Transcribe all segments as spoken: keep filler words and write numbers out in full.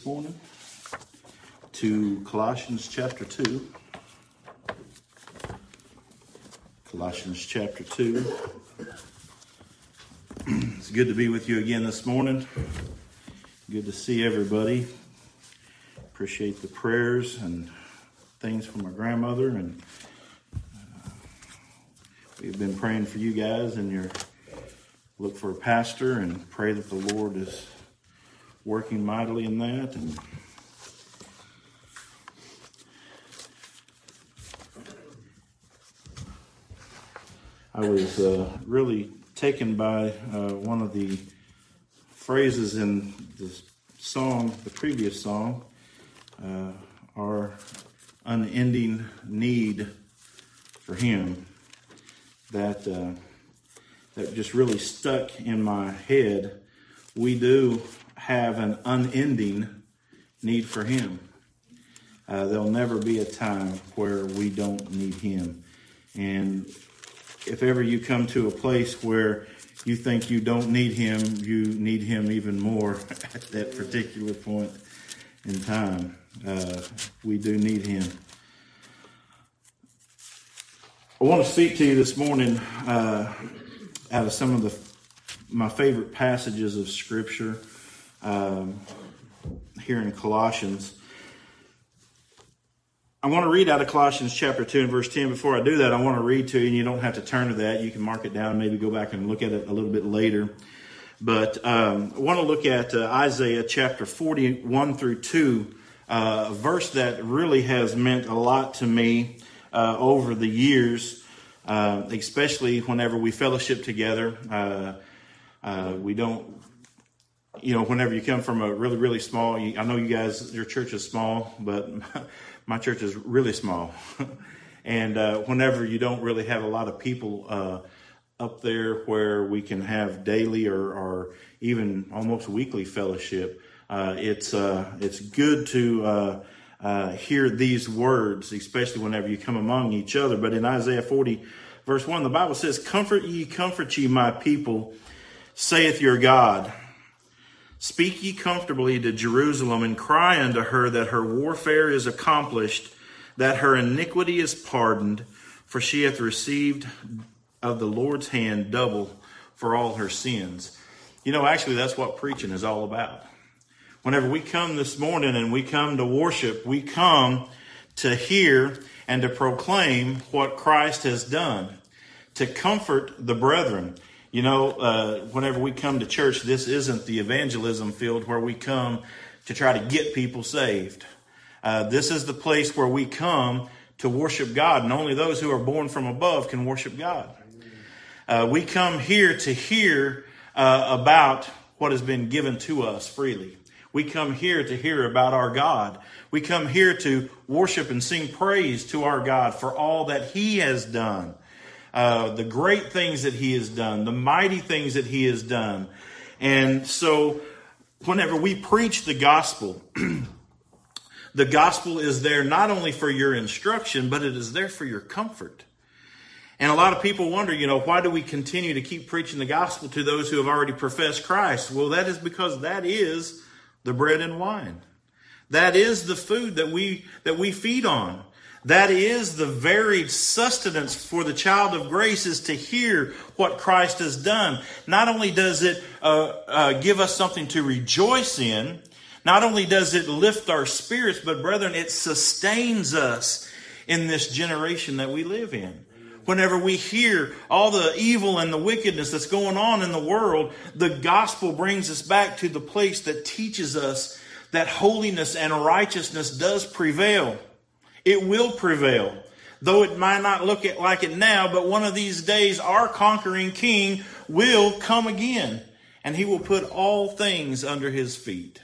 this morning to Colossians chapter two. Colossians chapter two. It's good to be with you again this morning. Good to see everybody. Appreciate the prayers and things from my grandmother, and uh, we've been praying for you guys and your look for a pastor, and pray that the Lord is working mightily in that. And I was uh, really taken by uh, one of the phrases in the song, the previous song, uh, our unending need for Him, that uh, that just really stuck in my head. We do have an unending need for Him. Uh, there'll never be a time where we don't need Him. And if ever you come to a place where you think you don't need Him, you need Him even more at that particular point in time. Uh, we do need Him. I want to speak to you this morning uh, out of some of the my favorite passages of Scripture um, here in Colossians. I want to read out of Colossians chapter two and verse ten. Before I do that, I want to read to you, and you don't have to turn to that. You can mark it down, maybe go back and look at it a little bit later. But um, I want to look at uh, Isaiah chapter forty-one through two, uh, a verse that really has meant a lot to me uh, over the years, uh, especially whenever we fellowship together. Uh, uh, we don't, you know, whenever you come from a really, really small, I know you guys, your church is small, but my church is really small. And uh, whenever you don't really have a lot of people uh, up there where we can have daily or, or even almost weekly fellowship, uh, it's uh, it's good to uh, uh, hear these words, especially whenever you come among each other. But in Isaiah forty, verse one, the Bible says, "Comfort ye, comfort ye, my people, saith your God. Speak ye comfortably to Jerusalem, and cry unto her that her warfare is accomplished, that her iniquity is pardoned, for she hath received of the Lord's hand double for all her sins." You know, actually, that's what preaching is all about. Whenever we come this morning and we come to worship, we come to hear and to proclaim what Christ has done, to comfort the brethren. You know, uh, whenever we come to church, this isn't the evangelism field where we come to try to get people saved. Uh, this is the place where we come to worship God, and only those who are born from above can worship God. Uh, we come here to hear uh, about what has been given to us freely. We come here to hear about our God. We come here to worship and sing praise to our God for all that He has done. Uh, the great things that He has done, the mighty things that He has done. And so whenever we preach the gospel, the gospel is there not only for your instruction, but it is there for your comfort. And a lot of people wonder, you know, why do we continue to keep preaching the gospel to those who have already professed Christ? Well, that is because that is the bread and wine. That is the food that we that we feed on. That is the very sustenance for the child of grace, is to hear what Christ has done. Not only does it uh, uh, give us something to rejoice in, not only does it lift our spirits, but brethren, it sustains us in this generation that we live in. Whenever we hear all the evil and the wickedness that's going on in the world, the gospel brings us back to the place that teaches us that holiness and righteousness does prevail. It will prevail, though it might not look like it now, but one of these days our conquering King will come again, and He will put all things under His feet.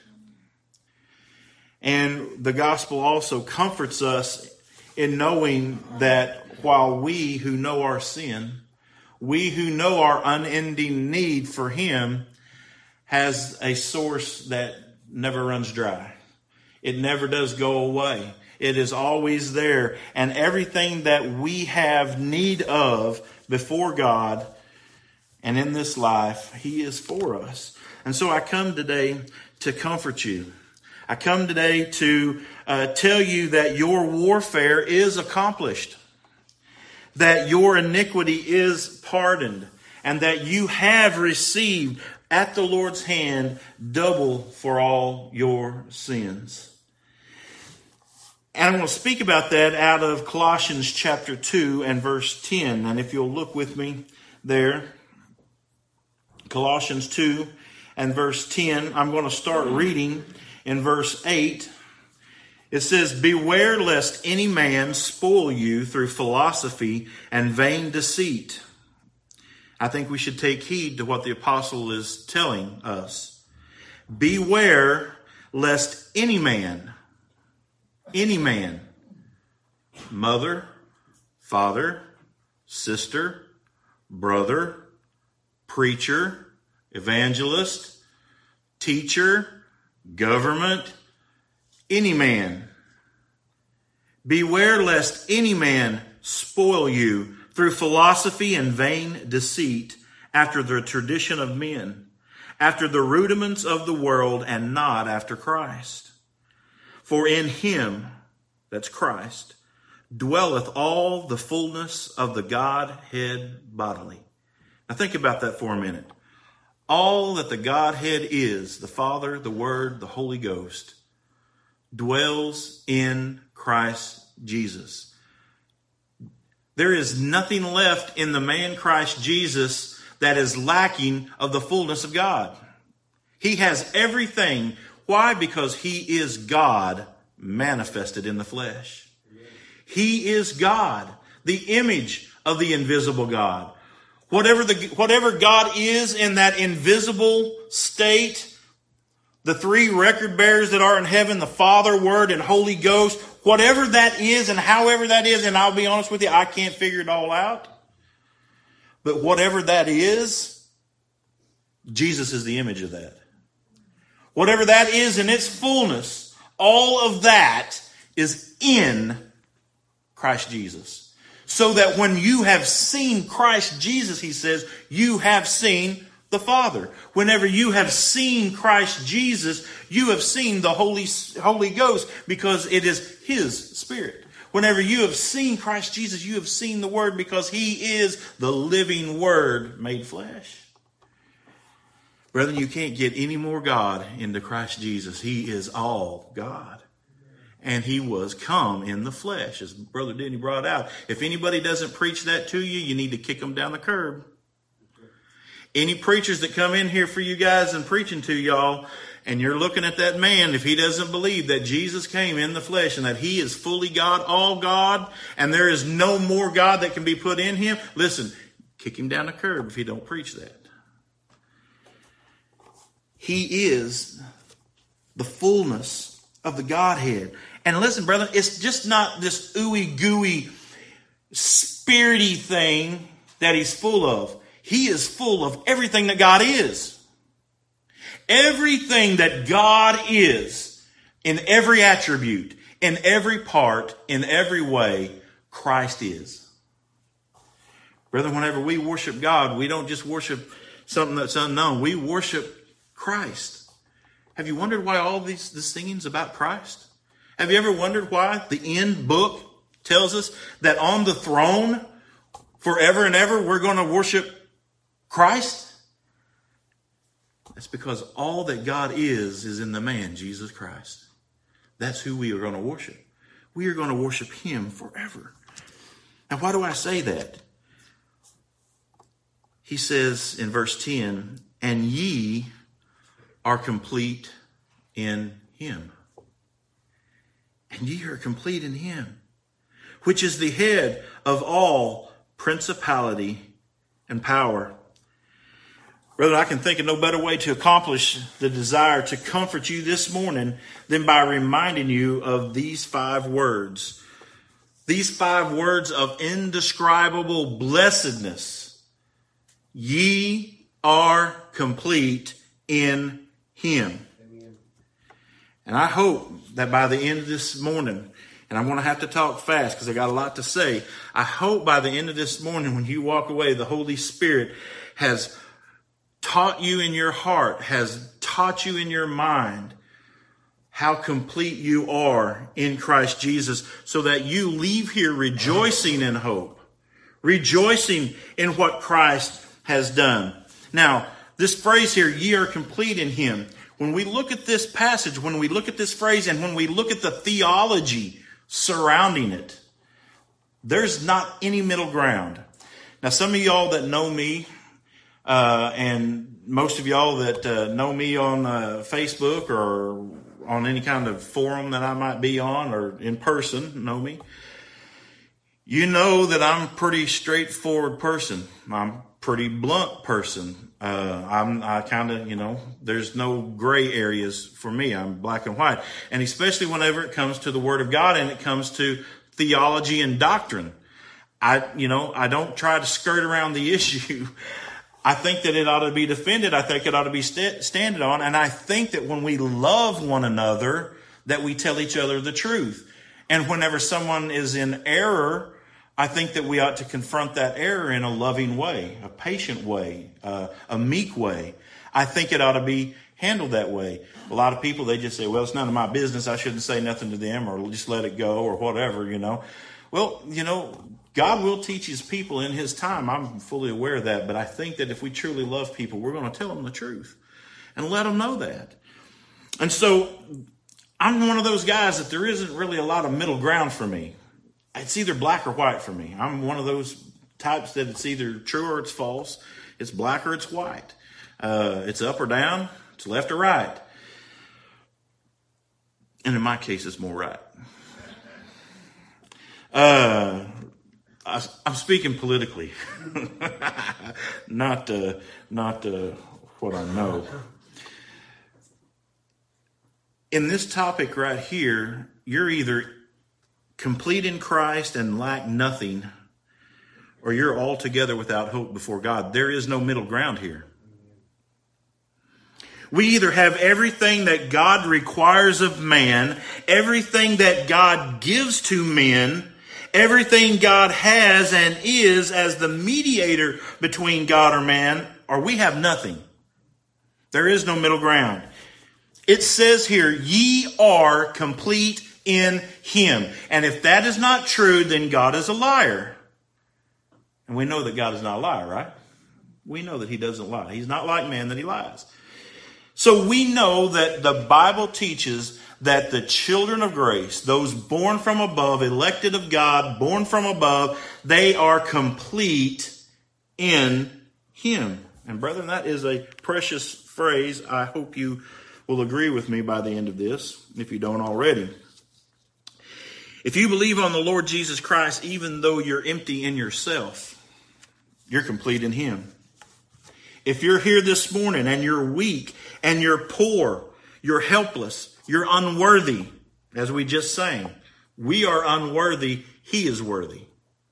And the gospel also comforts us in knowing that while we who know our sin, we who know our unending need for Him, has a source that never runs dry. It never does go away. It is always there. And everything that we have need of before God and in this life, He is for us. And so I come today to comfort you. I come today to uh, tell you that your warfare is accomplished, that your iniquity is pardoned, and that you have received at the Lord's hand double for all your sins. And I'm going to speak about that out of Colossians chapter two and verse ten. And if you'll look with me there, Colossians two and verse ten, I'm going to start reading in verse eight. It says, "Beware lest any man spoil you through philosophy and vain deceit." I think we should take heed to what the apostle is telling us. Beware lest any man, any man, mother, father, sister, brother, preacher, evangelist, teacher, government, any man. Beware lest any man spoil you through philosophy and vain deceit, after the tradition of men, after the rudiments of the world, and not after Christ. For in him, that's Christ, dwelleth all the fullness of the Godhead bodily. Now think about that for a minute. All that the Godhead is, the Father, the Word, the Holy Ghost, dwells in Christ Jesus. There is nothing left in the man Christ Jesus that is lacking of the fullness of God. He has everything. Why? Because he is God manifested in the flesh. He is God, the image of the invisible God. Whatever the, whatever God is in that invisible state, the three record bearers that are in heaven, the Father, Word, and Holy Ghost, whatever that is and however that is, and I'll be honest with you, I can't figure it all out. But whatever that is, Jesus is the image of that. Whatever that is in its fullness, all of that is in Christ Jesus. So that when you have seen Christ Jesus, he says, you have seen the Father. Whenever you have seen Christ Jesus, you have seen the Holy, Holy Ghost, because it is his Spirit. Whenever you have seen Christ Jesus, you have seen the Word, because he is the living Word made flesh. Brethren, you can't get any more God into Christ Jesus. He is all God. And he was come in the flesh, as Brother Denny brought out. If anybody doesn't preach that to you, you need to kick them down the curb. Any preachers that come in here for you guys and preaching to y'all, and you're looking at that man, if he doesn't believe that Jesus came in the flesh and that he is fully God, all God, and there is no more God that can be put in him, listen, kick him down the curb if he don't preach that. He is the fullness of the Godhead. And listen, brethren, it's just not this ooey gooey, spirity thing that he's full of. He is full of everything that God is. Everything that God is, in every attribute, in every part, in every way, Christ is. Brethren, whenever we worship God, we don't just worship something that's unknown. We worship Christ. Have you wondered why all these this singing's about Christ? Have you ever wondered why the end book tells us that on the throne forever and ever we're going to worship Christ? That's because all that God is is in the man, Jesus Christ. That's who we are going to worship. We are going to worship him forever. Now, why do I say that? He says in verse ten, "And ye are complete in him." And ye are complete in him, which is the head of all principality and power. Brother, I can think of no better way to accomplish the desire to comfort you this morning than by reminding you of these five words. These five words of indescribable blessedness. Ye are complete in him. Amen. And I hope that by the end of this morning, and I'm going to have to talk fast because I got a lot to say. I hope by the end of this morning, when you walk away, the Holy Spirit has taught you in your heart, has taught you in your mind how complete you are in Christ Jesus, so that you leave here rejoicing in hope, rejoicing in what Christ has done. Now, this phrase here, ye are complete in him. When we look at this passage, when we look at this phrase, and when we look at the theology surrounding it, there's not any middle ground. Now, some of y'all that know me, uh, and most of y'all that uh, know me on uh, Facebook or on any kind of forum that I might be on or in person, know me, you know that I'm a pretty straightforward person. I'm a pretty blunt person. Uh, I'm, I kind of, you know, there's no gray areas for me. I'm black and white. And especially whenever it comes to the Word of God and it comes to theology and doctrine, I, you know, I don't try to skirt around the issue. I think that it ought to be defended. I think it ought to be st- standed on. And I think that when we love one another, that we tell each other the truth. And whenever someone is in error, I think that we ought to confront that error in a loving way, a patient way, uh, a meek way. I think it ought to be handled that way. A lot of people, they just say, well, it's none of my business. I shouldn't say nothing to them, or just let it go, or whatever, you know. Well, you know, God will teach his people in his time. I'm fully aware of that. But I think that if we truly love people, we're going to tell them the truth and let them know that. And so I'm one of those guys that there isn't really a lot of middle ground for me. It's either black or white for me. I'm one of those types that it's either true or it's false. It's black or it's white. Uh, it's up or down. It's left or right. And in my case, it's more right. Uh, I, I'm speaking politically, not uh, not uh, what I know. In this topic right here, you're either complete in Christ and lack nothing, or you're altogether without hope before God. There is no middle ground here. We either have everything that God requires of man, everything that God gives to men, everything God has and is as the mediator between God or man, or we have nothing. There is no middle ground. It says here, ye are complete in him. And if that is not true, then God is a liar. And we know that God is not a liar, right? We know that he doesn't lie. He's not like man that he lies. So we know that the Bible teaches that the children of grace, those born from above, elected of God, born from above, they are complete in him. And brethren, that is a precious phrase. I hope you will agree with me by the end of this, if you don't already. If you believe on the Lord Jesus Christ, even though you're empty in yourself, you're complete in him. If you're here this morning and you're weak and you're poor, you're helpless, you're unworthy, as we just sang, we are unworthy, he is worthy.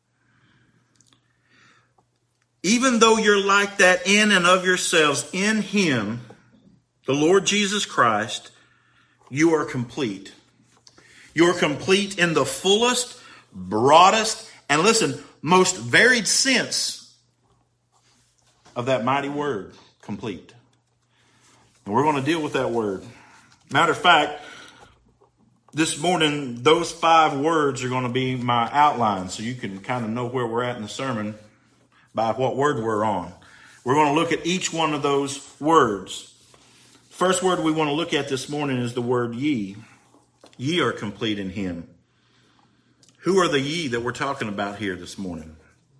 Even though you're like that in and of yourselves, in him, the Lord Jesus Christ, you are complete. You're complete in the fullest, broadest, and listen, most varied sense of that mighty word, complete. And we're going to deal with that word. Matter of fact, this morning, those five words are going to be my outline, so you can kind of know where we're at in the sermon by what word we're on. We're going to look at each one of those words. First word we want to look at this morning is the word ye. Ye are complete in him. Who are the ye that we're talking about here this morning?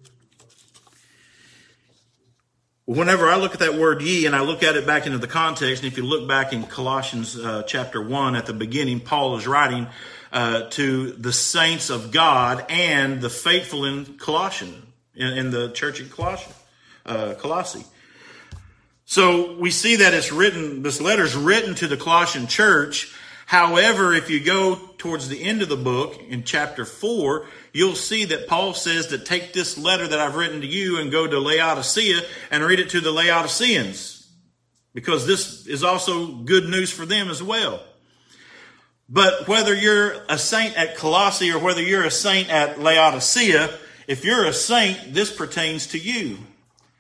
Whenever I look at that word ye and I look at it back into the context, and if you look back in Colossians uh, chapter one at the beginning, Paul is writing uh, to the saints of God and the faithful in Colossian, in, in the church in Colossian, uh, Colossae. So we see that it's written, this letter is written to the Colossian church. However, if you go towards the end of the book in chapter four, you'll see that Paul says that take this letter that I've written to you and go to Laodicea and read it to the Laodiceans, because this is also good news for them as well. But whether you're a saint at Colossae or whether you're a saint at Laodicea, if you're a saint, this pertains to you.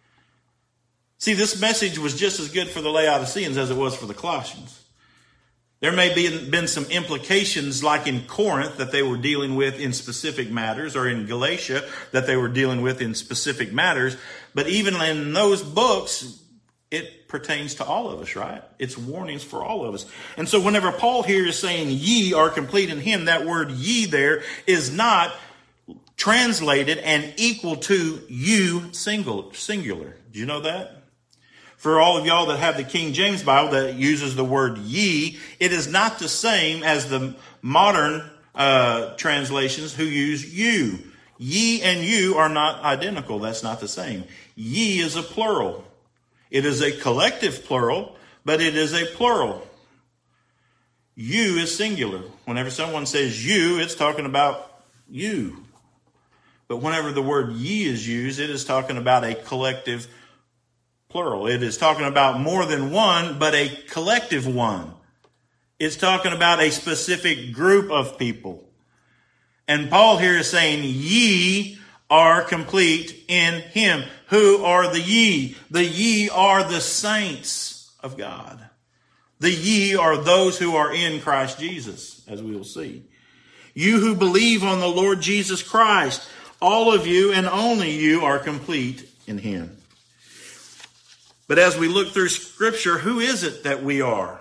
See, this message was just as good for the Laodiceans as it was for the Colossians. There may be been some implications like in Corinth that they were dealing with in specific matters, or in Galatia that they were dealing with in specific matters. But even in those books, it pertains to all of us, right? It's warnings for all of us. And so whenever Paul here is saying ye are complete in him, that word ye there is not translated and equal to you single, singular. Do you know that? For all of y'all that have the King James Bible that uses the word ye, it is not the same as the modern uh, translations who use you. Ye and you are not identical. That's not the same. Ye is a plural. It is a collective plural, but it is a plural. You is singular. Whenever someone says you, it's talking about you. But whenever the word ye is used, it is talking about a collective plural. It is talking about more than one, but a collective one. It's talking about a specific group of people. And Paul here is saying, ye are complete in him. Who are the ye? The ye are the saints of God. The ye are those who are in Christ Jesus, as we will see. You who believe on the Lord Jesus Christ, all of you and only you are complete in him. But as we look through Scripture, who is it that we are?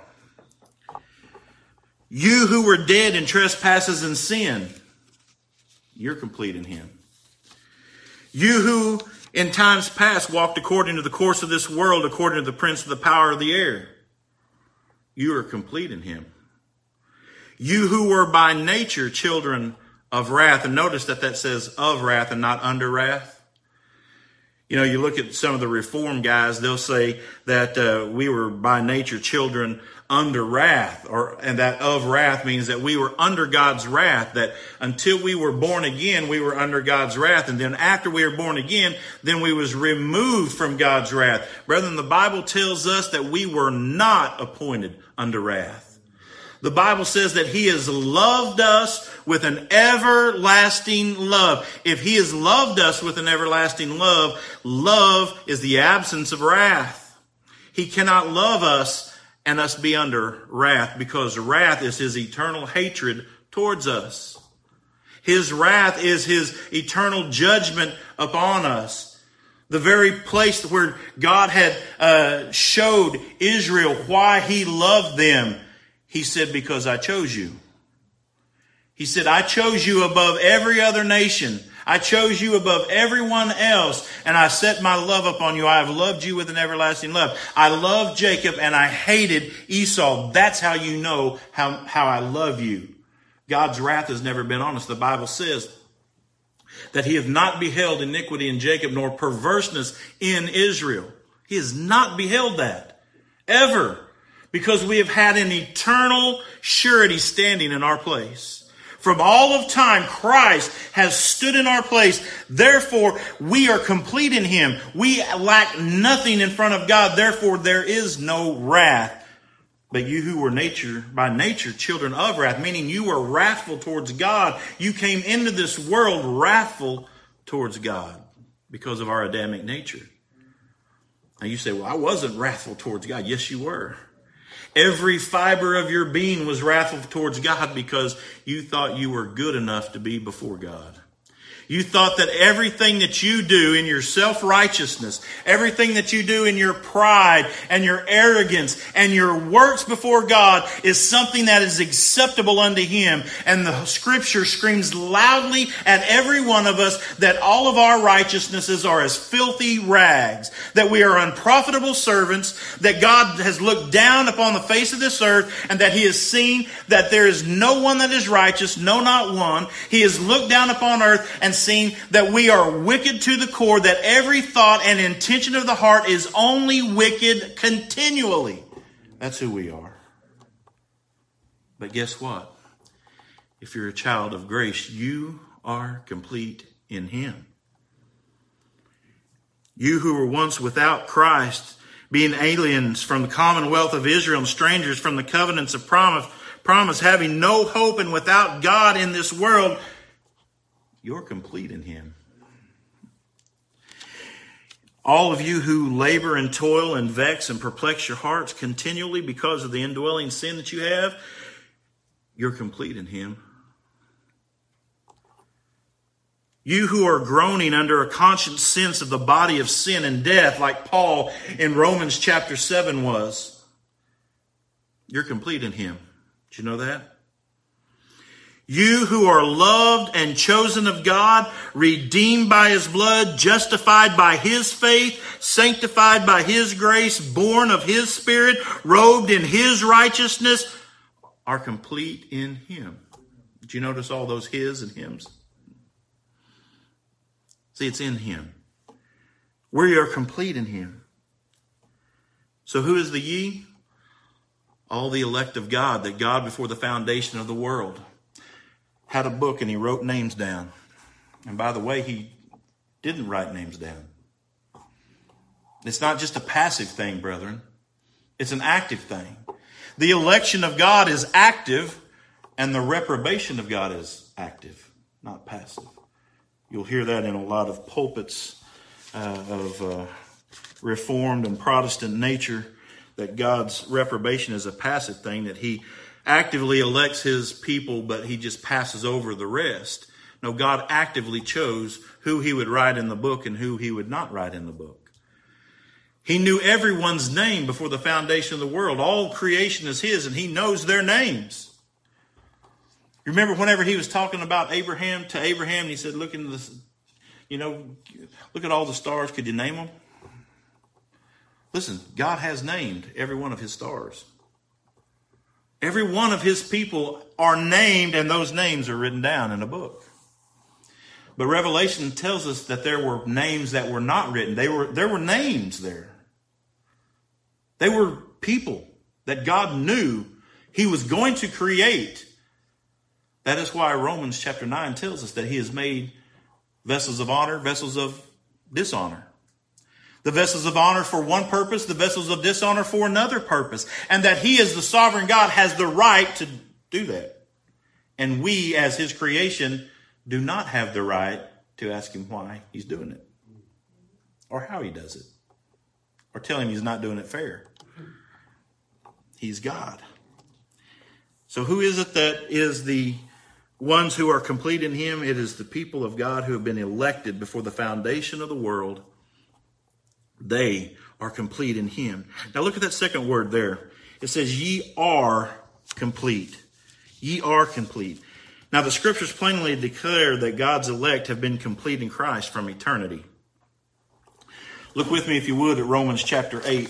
You who were dead in trespasses and sin, you're complete in him. You who in times past walked according to the course of this world, according to the prince of the power of the air, you are complete in him. You who were by nature children of wrath, and notice that that says of wrath and not under wrath. You know, you look at some of the Reform guys, they'll say that uh, we were by nature children under wrath, or and that of wrath means that we were under God's wrath, that until we were born again, we were under God's wrath. And then after we were born again, then we was removed from God's wrath. Brethren, the Bible tells us that we were not appointed under wrath. The Bible says that he has loved us with an everlasting love. If he has loved us with an everlasting love, love is the absence of wrath. He cannot love us and us be under wrath, because wrath is his eternal hatred towards us. His wrath is his eternal judgment upon us. The very place where God had uh, showed Israel why he loved them. He said, because I chose you. He said, I chose you above every other nation. I chose you above everyone else, and I set my love upon you. I have loved you with an everlasting love. I loved Jacob, and I hated Esau. That's how you know how, how I love you. God's wrath has never been on us. The Bible says that he hath not beheld iniquity in Jacob, nor perverseness in Israel. He has not beheld that, ever. Because we have had an eternal surety standing in our place. From all of time, Christ has stood in our place. Therefore, we are complete in him. We lack nothing in front of God. Therefore, there is no wrath. But you who were nature, by nature, children of wrath, meaning you were wrathful towards God. You came into this world wrathful towards God because of our Adamic nature. Now you say, well, I wasn't wrathful towards God. Yes, you were. Every fiber of your being was wrathful towards God because you thought you were good enough to be before God. You thought that everything that you do in your self-righteousness, everything that you do in your pride and your arrogance and your works before God is something that is acceptable unto him. And the scripture screams loudly at every one of us that all of our righteousnesses are as filthy rags, that we are unprofitable servants, that God has looked down upon the face of this earth and that he has seen that there is no one that is righteous, no, not one. He has looked down upon earth and seen that we are wicked to the core, that every thought and intention of the heart is only wicked continually. That's who we are. But guess what? If you're a child of grace, you are complete in him. You who were once without Christ, being aliens from the commonwealth of Israel and strangers from the covenants of promise, promise, having no hope and without God in this world, you're complete in him. All of you who labor and toil and vex and perplex your hearts continually because of the indwelling sin that you have, you're complete in him. You who are groaning under a conscious sense of the body of sin and death, like Paul in Romans chapter seven was, you're complete in him. Did you know that? You who are loved and chosen of God, redeemed by his blood, justified by his faith, sanctified by his grace, born of his Spirit, robed in his righteousness, are complete in him. Did you notice all those his and hims? See, it's in him. We are complete in him. So who is the ye? All the elect of God, that God before the foundation of the world had a book and he wrote names down. And by the way, he didn't write names down. It's not just a passive thing, brethren. It's an active thing. The election of God is active, and the reprobation of God is active, not passive. You'll hear that in a lot of pulpits uh, of uh, Reformed and Protestant nature, that God's reprobation is a passive thing, that he actively elects his people, but he just passes over the rest. No, God actively chose who he would write in the book and who he would not write in the book. He knew everyone's name before the foundation of the world. All creation is his, and he knows their names. You remember whenever he was talking about Abraham to Abraham, and he said, look into this, you know, look at all the stars. Could you name them? Listen, God has named every one of his stars. Every one of his people are named, and those names are written down in a book. But Revelation tells us that there were names that were not written. They were, there were names there. They were people that God knew he was going to create. That is why Romans chapter nine tells us that he has made vessels of honor, vessels of dishonor. The vessels of honor for one purpose, the vessels of dishonor for another purpose. And that he, as the sovereign God, has the right to do that. And we, as his creation, do not have the right to ask him why he's doing it. Or how he does it. Or tell him he's not doing it fair. He's God. So who is it that is the ones who are complete in him? It is the people of God who have been elected before the foundation of the world. They are complete in him. Now look at that second word there. It says, ye are complete. Ye are complete. Now the scriptures plainly declare that God's elect have been complete in Christ from eternity. Look with me, if you would, at Romans chapter eight.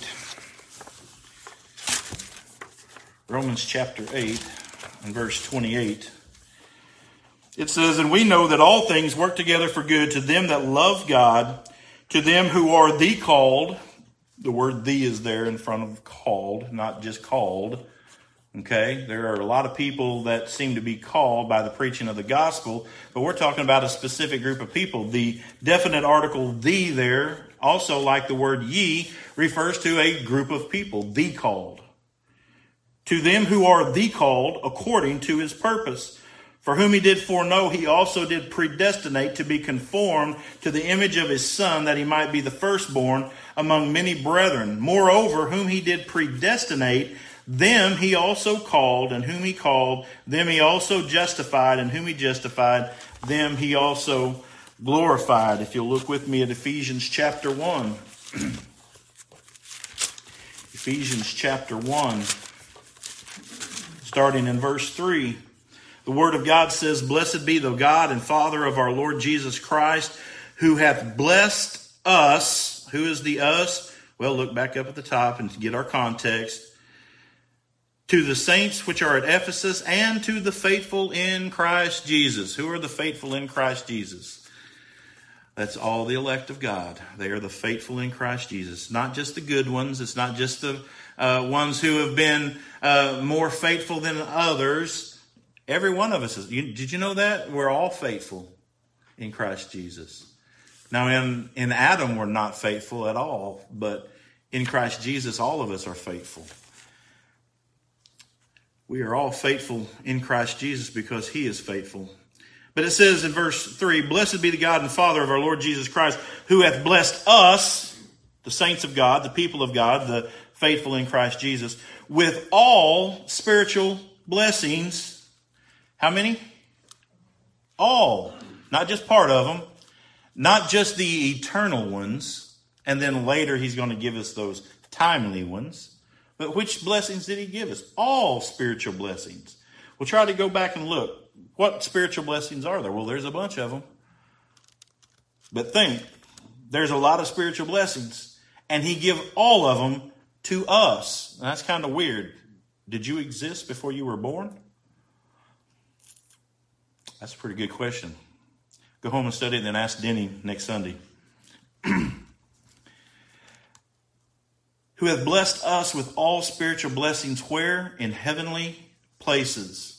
Romans chapter eight and verse twenty-eight. It says, and we know that all things work together for good to them that love God, to them who are the called. The word the is there in front of called, not just called. Okay, there are a lot of people that seem to be called by the preaching of the gospel, but we're talking about a specific group of people. The definite article the there, also like the word ye, refers to a group of people, the called. To them who are the called according to his purpose. For whom he did foreknow, he also did predestinate to be conformed to the image of his Son, that he might be the firstborn among many brethren. Moreover, whom he did predestinate, them he also called, and whom he called, them he also justified, and whom he justified, them he also glorified. If you'll look with me at Ephesians chapter one. Ephesians chapter one, starting in verse three. The word of God says, blessed be the God and Father of our Lord Jesus Christ, who hath blessed us. Who is the us? Well, look back up at the top and get our context. To the saints which are at Ephesus, and to the faithful in Christ Jesus. Who are the faithful in Christ Jesus? That's all the elect of God. They are the faithful in Christ Jesus. Not just the good ones. It's not just the uh, ones who have been uh, more faithful than others. Every one of us is. You, did you know that? We're all faithful in Christ Jesus. Now, in, in Adam, we're not faithful at all. But in Christ Jesus, all of us are faithful. We are all faithful in Christ Jesus because he is faithful. But it says in verse three, blessed be the God and Father of our Lord Jesus Christ, who hath blessed us. the saints of God, the people of God, the faithful in Christ Jesus, with all spiritual blessings. How many? All. Not just part of them. Not just the eternal ones. And then later he's going to give us those timely ones. But which blessings did he give us? All spiritual blessings. We'll try to go back and look. What spiritual blessings are there? Well, there's a bunch of them. But think, there's a lot of spiritual blessings. And he give all of them to us. And that's kind of weird. Did you exist before you were born? That's a pretty good question. Go home and study it and then ask Denny next Sunday. Who hath blessed us with all spiritual blessings where? In heavenly places.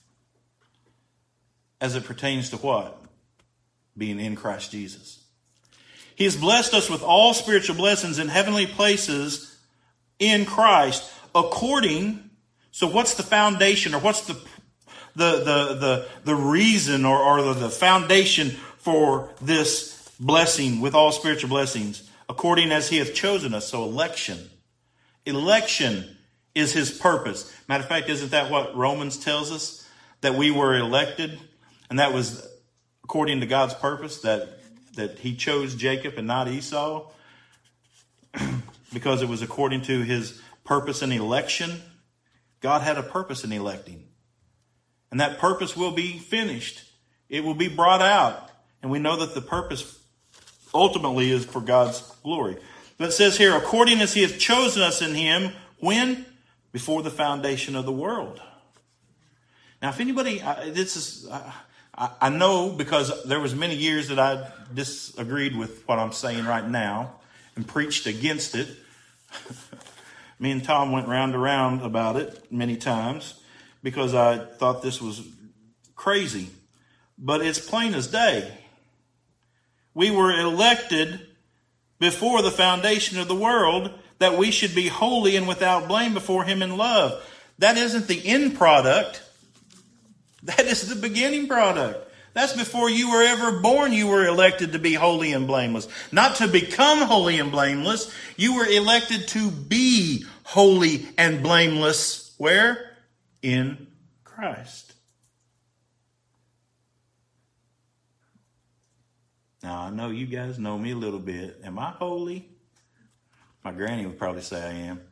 As it pertains to what? Being in Christ Jesus. He has blessed us with all spiritual blessings in heavenly places in Christ according. So what's the foundation, or what's the the the the, the reason or, or the, the foundation for this blessing with all spiritual blessings? According as he hath chosen us. So election. Election is his purpose. Matter of fact, isn't that what Romans tells us? That we were elected. And that was according to God's purpose. That, that he chose Jacob and not Esau. Because it was according to his purpose in election. God had a purpose in electing. And that purpose will be finished. It will be brought out. And we know that the purpose ultimately is for God's glory. But it says here, according as he hath chosen us in him, when? Before the foundation of the world. Now, if anybody, I, this is, I, I know because there was many years that I disagreed with what I'm saying right now and preached against it. Me and Tom went round and round about it many times because I thought this was crazy. But it's plain as day. We were elected before the foundation of the world that we should be holy and without blame before him in love. That isn't the end product. That is the beginning product. That's before you were ever born. You were elected to be holy and blameless. Not to become holy and blameless. You were elected to be holy and blameless. Where? In Christ. Now, I know you guys know me a little bit. Am I holy? My granny would probably say I am.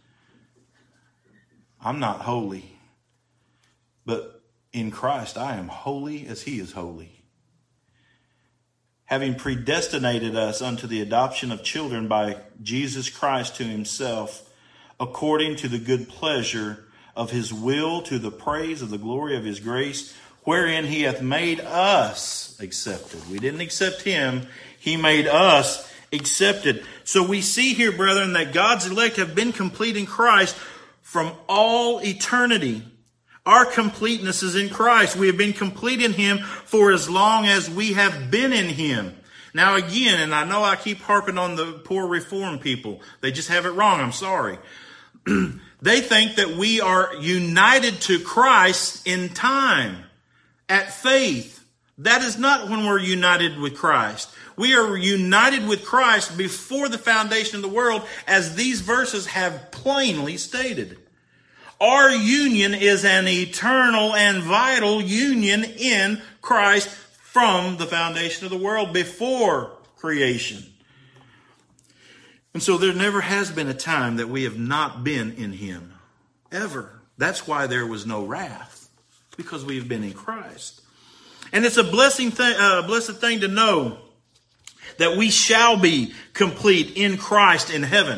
I'm not holy. But in Christ, I am holy as he is holy. Having predestinated us unto the adoption of children by Jesus Christ to himself, according to the good pleasure of his will, to the praise of the glory of his grace, wherein he hath made us accepted. We didn't accept him. He made us accepted. So we see here, brethren, that God's elect have been complete in Christ from all eternity. Our completeness is in Christ. We have been complete in him for as long as we have been in him. Now again, and I know I keep harping on the poor Reformed people. They just have it wrong. I'm sorry. They think that we are united to Christ in time. At faith. That is not when we're united with Christ. We are united with Christ before the foundation of the world, as these verses have plainly stated. Our union is an eternal and vital union in Christ from the foundation of the world, before creation. And so there never has been a time that we have not been in him. Ever. That's why there was no wrath. Because we have been in Christ. And it's a blessing thing, uh, blessed thing to know that we shall be complete in Christ in heaven.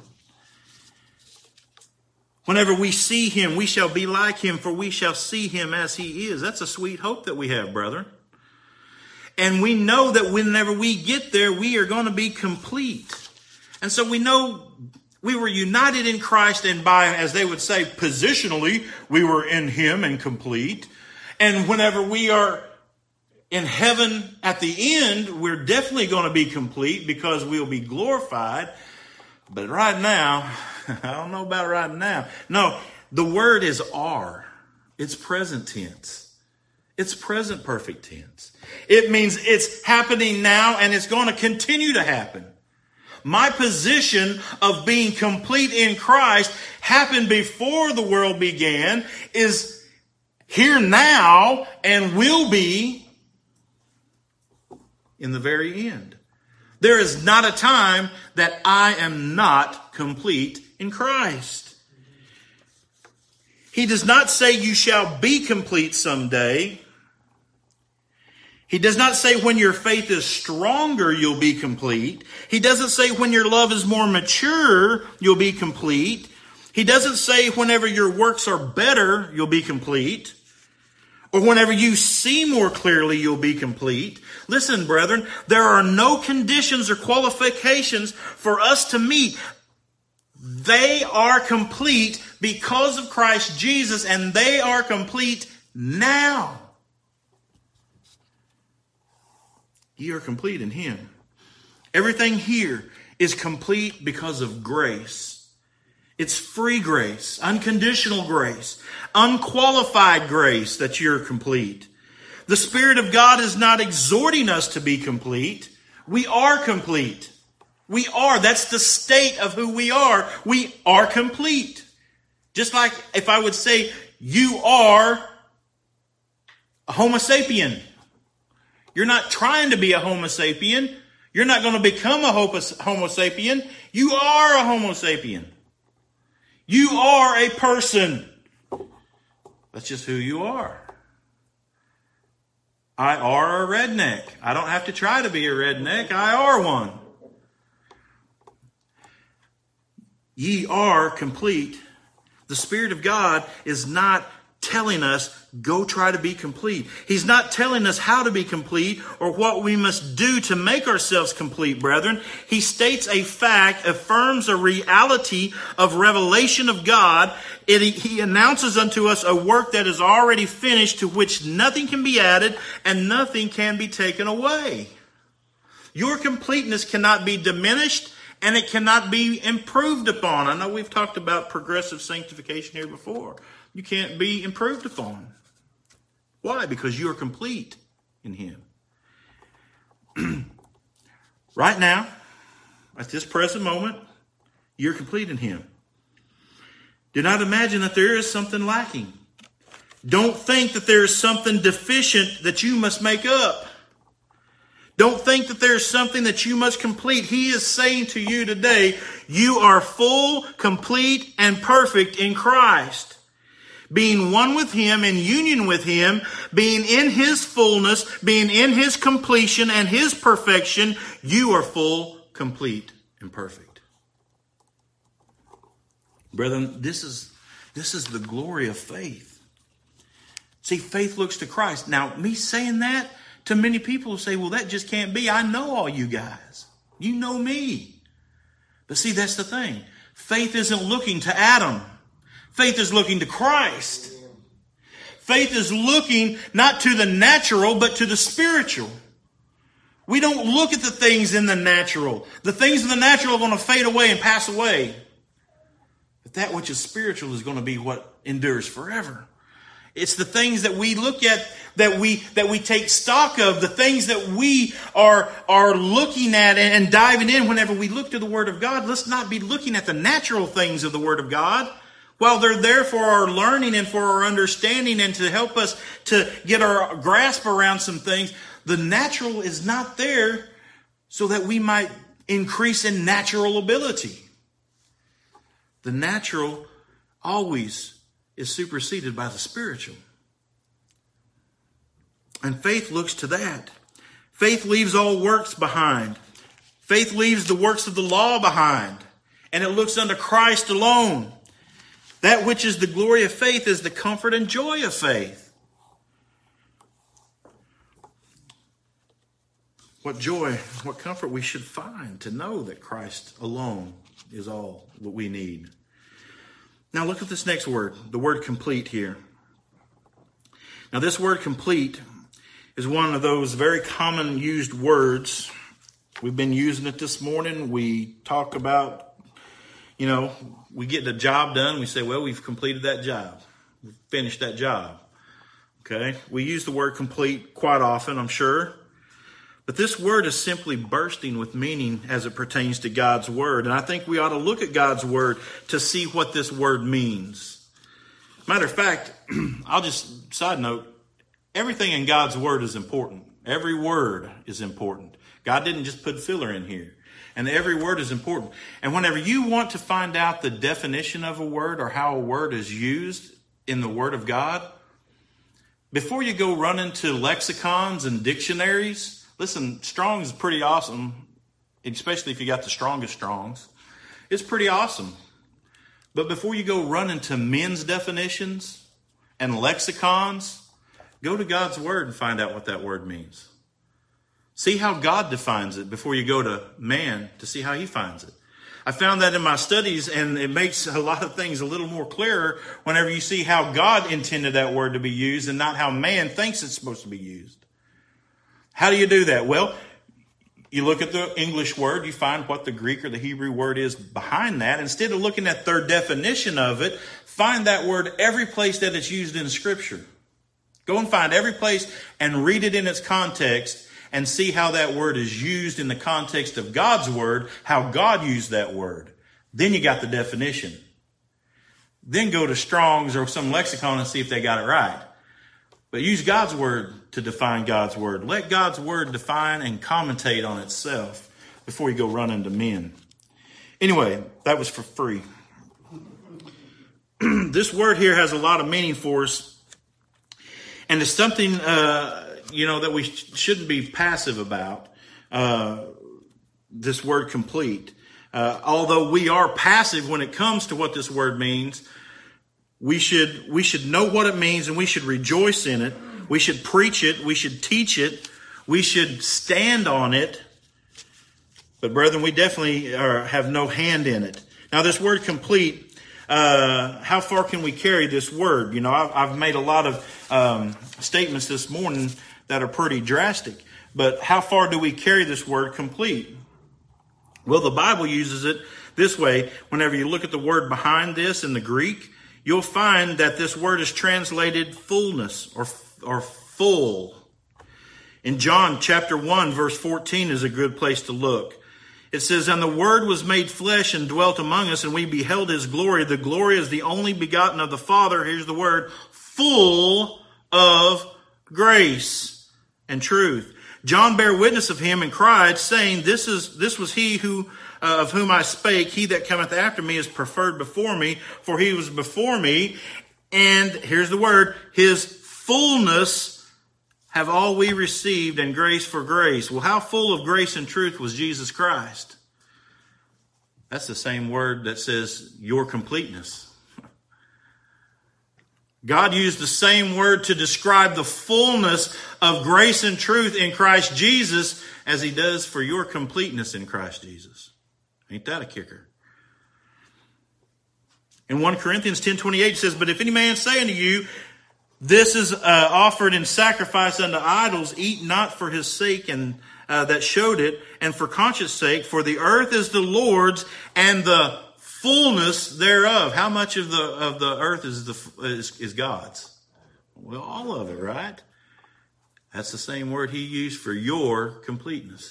Whenever we see him, we shall be like him, for we shall see him as he is. That's a sweet hope that we have, brethren. And we know that whenever we get there, we are going to be complete. And so we know we were united in Christ, and by, as they would say, positionally, we were in him and complete. And whenever we are in heaven at the end, we're definitely going to be complete because we'll be glorified. But right now, I don't know about right now. No, the word is are. It's present tense. It's present perfect tense. It means it's happening now and it's going to continue to happen. My position of being complete in Christ happened before the world began, is here now, and will be in the very end. There is not a time that I am not complete in Christ. He does not say you shall be complete someday. He does not say when your faith is stronger, you'll be complete. He doesn't say when your love is more mature, you'll be complete. He doesn't say whenever your works are better, you'll be complete. Or whenever you see more clearly, you'll be complete. Listen, brethren, there are no conditions or qualifications for us to meet. They are complete because of Christ Jesus, and they are complete now. Ye are complete in Him. Everything here is complete because of grace. It's free grace, unconditional grace, unqualified grace that you're complete. The Spirit of God is not exhorting us to be complete. We are complete. We are. That's the state of who we are. We are complete. Just like if I would say, you are a Homo sapien. You're not trying to be a Homo sapien. You're not going to become a Homo sapien. You are a Homo sapien. You are a person. That's just who you are. I are a redneck. I don't have to try to be a redneck. I are one. Ye are complete. The Spirit of God is not telling us, go try to be complete. He's not telling us how to be complete or what we must do to make ourselves complete, brethren. He states a fact, affirms a reality of revelation of God. It, he announces unto us a work that is already finished, to which nothing can be added and nothing can be taken away. Your completeness cannot be diminished, and it cannot be improved upon. I know we've talked about progressive sanctification here before. You can't be improved upon. Why? Because you are complete in Him. Right now, at this present moment, you're complete in Him. Do not imagine that there is something lacking. Don't think that there is something deficient that you must make up. Don't think that there's something that you must complete. He is saying to you today, you are full, complete, and perfect in Christ. Being one with Him, in union with Him, being in His fullness, being in His completion and His perfection, you are full, complete, and perfect. Brethren, this is, this is the glory of faith. See, faith looks to Christ. Now, me saying that, to many people who say, well, that just can't be. I know all you guys. You know me. But see, that's the thing. Faith isn't looking to Adam. Faith is looking to Christ. Faith is looking not to the natural, but to the spiritual. We don't look at the things in the natural. The things in the natural are going to fade away and pass away. But that which is spiritual is going to be what endures forever. It's the things that we look at, that we that we take stock of, the things that we are, are looking at and, and diving in whenever we look to the Word of God. Let's not be looking at the natural things of the Word of God. While they're there for our learning and for our understanding and to help us to get our grasp around some things, the natural is not there so that we might increase in natural ability. The natural always is superseded by the spiritual. And faith looks to that. Faith leaves all works behind. Faith leaves the works of the law behind. And it looks unto Christ alone. That which is the glory of faith is the comfort and joy of faith. What joy, what comfort we should find to know that Christ alone is all that we need. Now look at this next word, the word complete here. Now this word complete is one of those very common used words. We've been using it this morning. We talk about, you know, we get the job done. We say, well, we've completed that job. We've finished that job. Okay. We use the word complete quite often, I'm sure. But this word is simply bursting with meaning as it pertains to God's word. And I think we ought to look at God's word to see what this word means. Matter of fact, I'll just side note, everything in God's word is important. Every word is important. God didn't just put filler in here. And every word is important. And whenever you want to find out the definition of a word or how a word is used in the word of God, before you go run into lexicons and dictionaries, listen, Strong's is pretty awesome, especially if you got the strongest Strongs. It's pretty awesome. But before you go run into men's definitions and lexicons, go to God's word and find out what that word means. See how God defines it before you go to man to see how he finds it. I found that in my studies, and it makes a lot of things a little more clearer whenever you see how God intended that word to be used and not how man thinks it's supposed to be used. How do you do that? Well, you look at the English word, you find what the Greek or the Hebrew word is behind that. Instead of looking at their definition of it, find that word every place that it's used in Scripture. Go and find every place and read it in its context and see how that word is used in the context of God's word, how God used that word. Then you got the definition. Then go to Strong's or some lexicon and see if they got it right. But use God's word to define God's word. Let God's word define and commentate on itself before you go running to men. Anyway, that was for free. This word here has a lot of meaning for us. And it's something, uh, you know, that we sh- shouldn't be passive about. Uh, this word complete. Uh, although we are passive when it comes to what this word means, we should, we should know what it means and we should rejoice in it. We should preach it. We should teach it. We should stand on it. But brethren, we definitely are, have no hand in it. Now this word complete, Uh, how far can we carry this word? You know, I've, I've made a lot of um, statements this morning that are pretty drastic. But how far do we carry this word complete? Well, the Bible uses it this way. Whenever you look at the word behind this in the Greek, you'll find that this word is translated fullness or, or full. In John chapter one, verse fourteen is a good place to look. It says, and the Word was made flesh and dwelt among us, and we beheld His glory. The glory is the only begotten of the Father. Here's the word, full of grace and truth. John bare witness of Him and cried, saying, This is this was He who uh, of whom I spake. He that cometh after me is preferred before me, for He was before me. And here's the word, His fullness have all we received, and grace for grace. Well, how full of grace and truth was Jesus Christ? That's the same word that says your completeness. God used the same word to describe the fullness of grace and truth in Christ Jesus as He does for your completeness in Christ Jesus. Ain't that a kicker? In First Corinthians ten twenty-eight it says, but if any man say unto you, this is uh, offered in sacrifice unto idols, eat not for his sake and uh, that showed it, and for conscience sake, for the earth is the Lord's and the fullness thereof. How much of the of the earth is the is, is God's? Well, all of it, right? That's the same word He used for your completeness.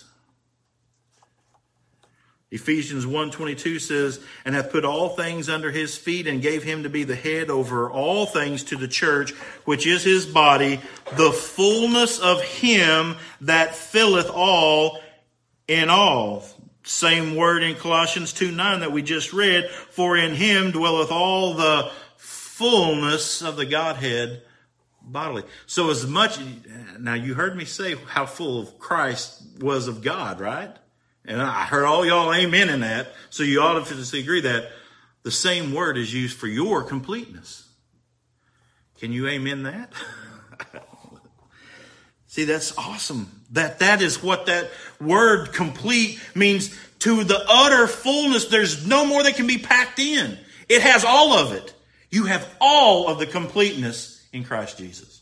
Ephesians one twenty-two says, and hath put all things under His feet and gave Him to be the head over all things to the church, which is His body, the fullness of Him that filleth all in all. Same word in Colossians two nine that we just read, for in Him dwelleth all the fullness of the Godhead bodily. So as much, now you heard me say how full of Christ was of God, right? And I heard all y'all amen in that. So you ought to agree that the same word is used for your completeness. Can you amen that? See, that's awesome. That that is what that word complete means, to the utter fullness. There's no more that can be packed in. It has all of it. You have all of the completeness in Christ Jesus.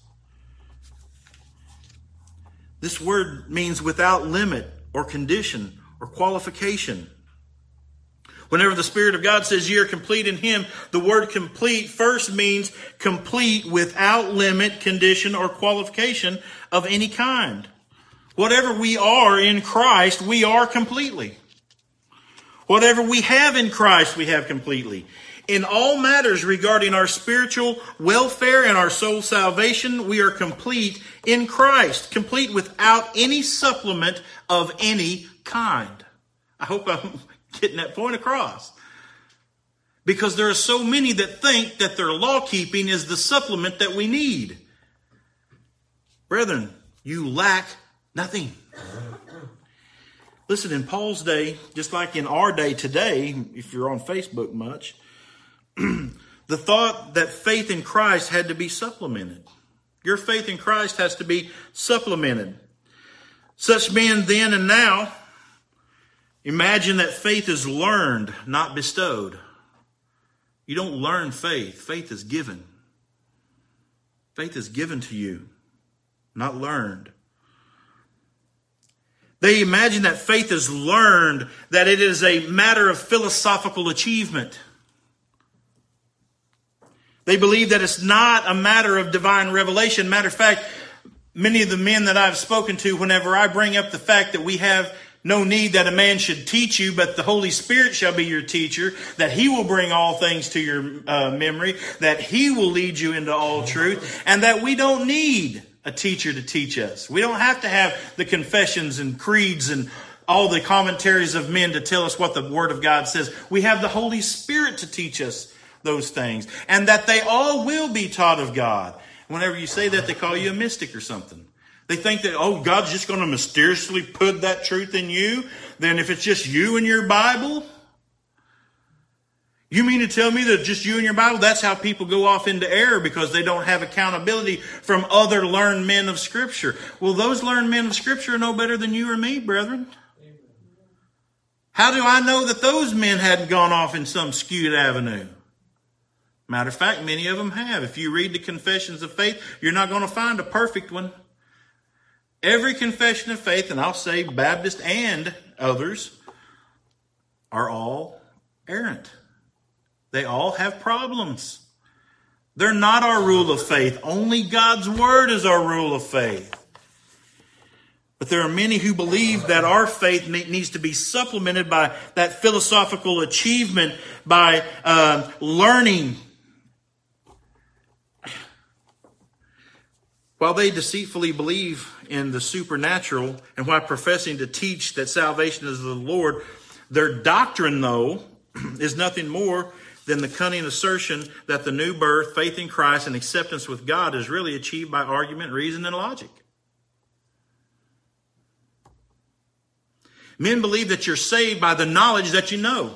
This word means without limit or condition or qualification. Whenever the Spirit of God says ye are complete in Him, the word complete first means complete without limit, condition, or qualification of any kind. Whatever we are in Christ, we are completely. Whatever we have in Christ, we have completely. In all matters regarding our spiritual welfare and our soul salvation, we are complete in Christ, complete without any supplement of any kind. I hope I'm getting that point across. Because there are so many that think that their law keeping is the supplement that we need. Brethren, you lack nothing. Listen, in Paul's day, just like in our day today, if you're on Facebook much, the thought that faith in Christ had to be supplemented. Your faith in Christ has to be supplemented. Such men then and now imagine that faith is learned, not bestowed. You don't learn faith. Faith is given. Faith is given to you, not learned. They imagine that faith is learned, that it is a matter of philosophical achievement. They believe that it's not a matter of divine revelation. Matter of fact, many of the men that I've spoken to, whenever I bring up the fact that we have no need that a man should teach you, but the Holy Spirit shall be your teacher, that he will bring all things to your uh, memory, that he will lead you into all truth, and that we don't need a teacher to teach us. We don't have to have the confessions and creeds and all the commentaries of men to tell us what the Word of God says. We have the Holy Spirit to teach us those things, and that they all will be taught of God. Whenever you say that, they call you a mystic or something. They think that, oh, God's just going to mysteriously put that truth in you. Then if it's just you and your Bible, you mean to tell me that just you and your Bible, that's how people go off into error because they don't have accountability from other learned men of Scripture. Well, those learned men of Scripture are no better than you or me, brethren. How do I know that those men hadn't gone off in some skewed avenue? Matter of fact, many of them have. If you read the confessions of faith, you're not going to find a perfect one. Every confession of faith, and I'll say Baptist and others, are all errant. They all have problems. They're not our rule of faith. Only God's Word is our rule of faith. But there are many who believe that our faith needs to be supplemented by that philosophical achievement, by uh, learning. While they deceitfully believe in the supernatural and while professing to teach that salvation is of the Lord, their doctrine, though, is nothing more than the cunning assertion that the new birth, faith in Christ, and acceptance with God is really achieved by argument, reason, and logic. Men believe that you're saved by the knowledge that you know.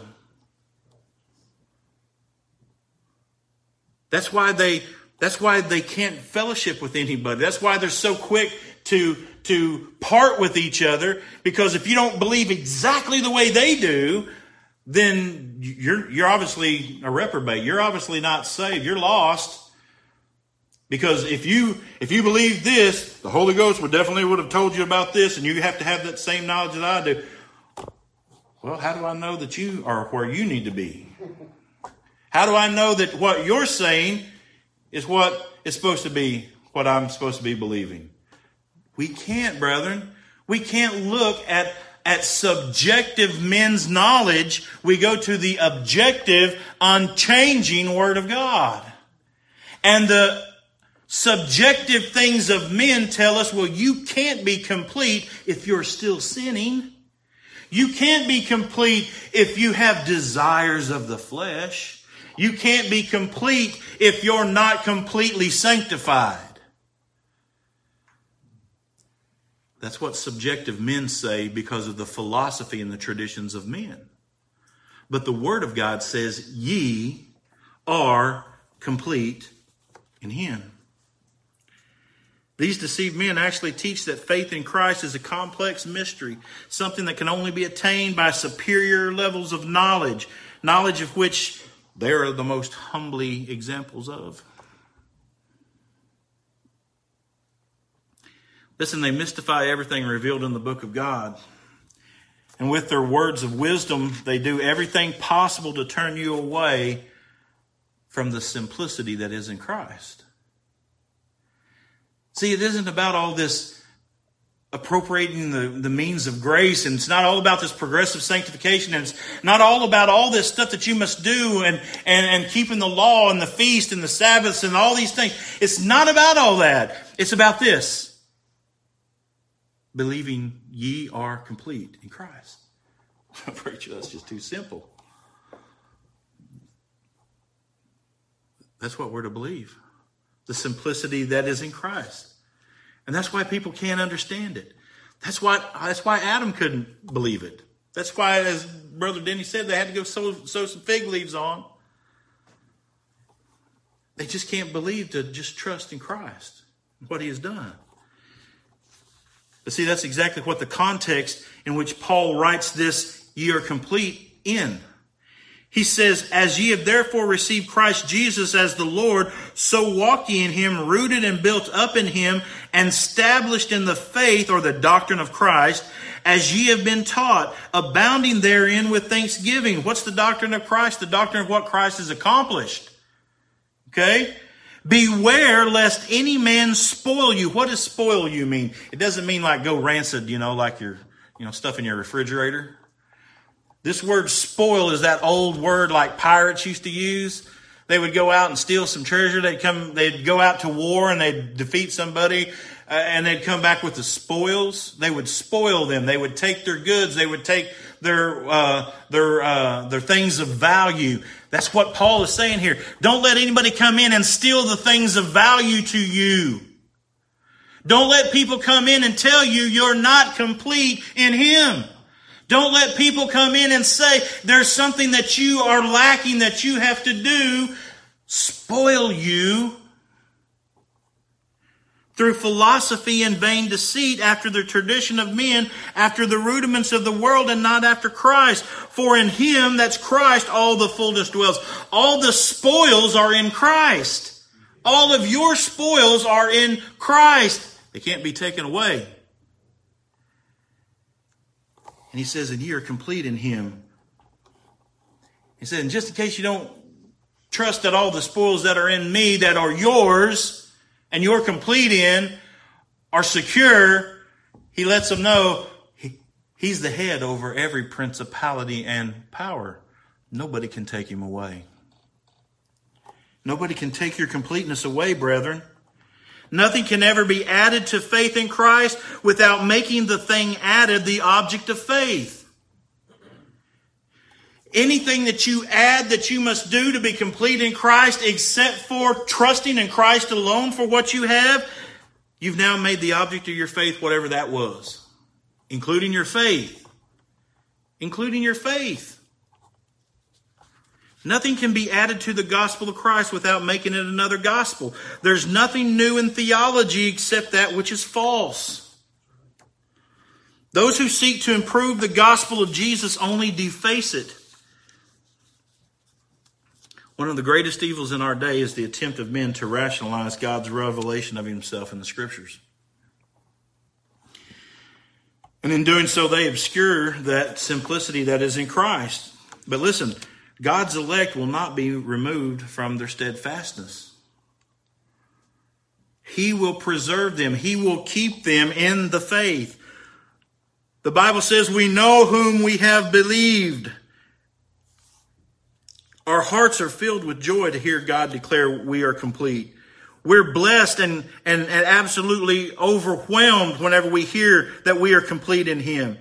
That's why they That's why they can't fellowship with anybody. That's why they're so quick to, to part with each other. Because if you don't believe exactly the way they do, then you're, you're obviously a reprobate. You're obviously not saved. You're lost. Because if you, if you believe this, the Holy Ghost would definitely would have told you about this, and you have to have that same knowledge that I do. Well, how do I know that you are where you need to be? How do I know that what you're saying is what is supposed to be, what I'm supposed to be believing? We can't, brethren. We can't look at, at subjective men's knowledge. We go to the objective, unchanging Word of God. And the subjective things of men tell us, well, you can't be complete if you're still sinning. You can't be complete if you have desires of the flesh. You can't be complete if you're not completely sanctified. That's what subjective men say because of the philosophy and the traditions of men. But the Word of God says, ye are complete in Him. These deceived men actually teach that faith in Christ is a complex mystery, something that can only be attained by superior levels of knowledge, knowledge of which they are the most humbly examples of. Listen, they mystify everything revealed in the book of God. And with their words of wisdom, they do everything possible to turn you away from the simplicity that is in Christ. See, it isn't about all this appropriating the, the means of grace, and it's not all about this progressive sanctification, and it's not all about all this stuff that you must do and, and, and keeping the law and the feast and the Sabbaths and all these things. It's not about all that. It's about this. Believing ye are complete in Christ. Preacher, that's just too simple. That's what we're to believe. The simplicity that is in Christ. And that's why people can't understand it. That's why that's why Adam couldn't believe it. That's why, as Brother Denny said, they had to go sew, sew some fig leaves on. They just can't believe to just trust in Christ, what he has done. But see, that's exactly what the context in which Paul writes this, ye are complete, in. He says, as ye have therefore received Christ Jesus as the Lord, so walk ye in him, rooted and built up in him, and established in the faith or the doctrine of Christ, as ye have been taught, abounding therein with thanksgiving. What's the doctrine of Christ? The doctrine of what Christ has accomplished. Okay? Beware lest any man spoil you. What does spoil you mean? It doesn't mean like go rancid, you know, like your, you know, stuff in your refrigerator. This word spoil is that old word like pirates used to use. They would go out and steal some treasure. They'd come, they'd go out to war and they'd defeat somebody, uh, and they'd come back with the spoils. They would spoil them. They would take their goods. They would take their, uh, their, uh, their things of value. That's what Paul is saying here. Don't let anybody come in and steal the things of value to you. Don't let people come in and tell you you're not complete in him. Don't let people come in and say there's something that you are lacking that you have to do, spoil you through philosophy and vain deceit, after the tradition of men, after the rudiments of the world, and not after Christ. For in him, that's Christ, all the fullness dwells. All the spoils are in Christ. All of your spoils are in Christ. They can't be taken away. And he says, and ye are complete in him. He said, and just in case you don't trust that all the spoils that are in me that are yours and you're complete in are secure, he lets them know he, he's the head over every principality and power. Nobody can take him away. Nobody can take your completeness away, brethren. Nothing can ever be added to faith in Christ without making the thing added the object of faith. Anything that you add that you must do to be complete in Christ, except for trusting in Christ alone for what you have, you've now made the object of your faith whatever that was. Including your faith. Including your faith. Nothing can be added to the gospel of Christ without making it another gospel. There's nothing new in theology except that which is false. Those who seek to improve the gospel of Jesus only deface it. One of the greatest evils in our day is the attempt of men to rationalize God's revelation of himself in the scriptures. And in doing so, they obscure that simplicity that is in Christ. But listen, God's elect will not be removed from their steadfastness. He will preserve them. He will keep them in the faith. The Bible says we know whom we have believed. Our hearts are filled with joy to hear God declare we are complete. We're blessed and, and, and absolutely overwhelmed whenever we hear that we are complete in him.